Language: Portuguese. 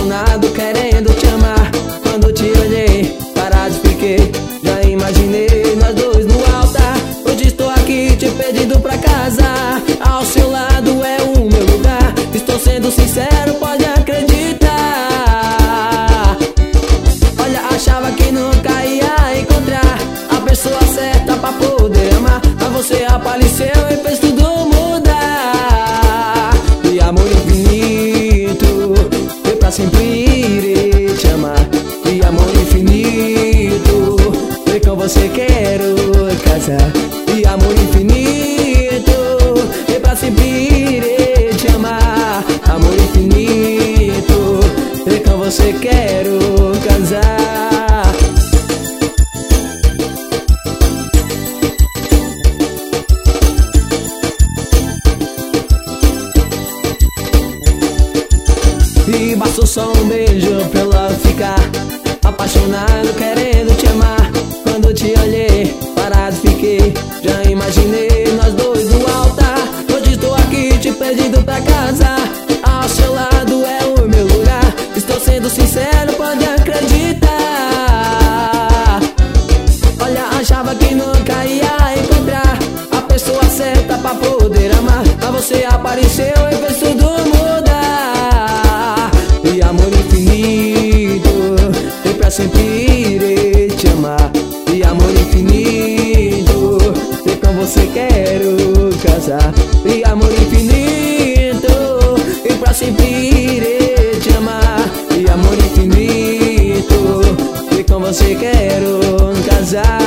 apaixonado, querendo te amar. Quando te olhei, parado fiquei, já imaginei nós dois no altar. Hoje estou aqui te pedindo pra casa, ao seu lado é o meu lugar. Estou sendo sincero, pode acreditar. Olha, achava que nunca ia encontrar a pessoa certa pra poder amar, mas você apareceu e fez tudo mudar. E amor infinito, eu pra sempre irei te amar. E amor infinito, eu com você quero casar. E amor infinito, eu pra sempre irei te amar. Amor infinito, eu com você quero casar. E basta só um beijo pra ela ficar apaixonado, querendo te amar. Quando te olhei, parado fiquei, já imaginei nós dois no altar. Hoje estou aqui te pedindo pra casa, ao seu lado é o meu lugar. Estou sendo sincero, pode acreditar. Olha, achava que nunca ia encontrar a pessoa certa pra poder amar, mas você apareceu e fez tudo mudar. E amor infinito, eu pra sempre irei te amar. E amor infinito, eu com você quero casar. E amor infinito, eu pra sempre irei te amar. E amor infinito, eu com você quero casar.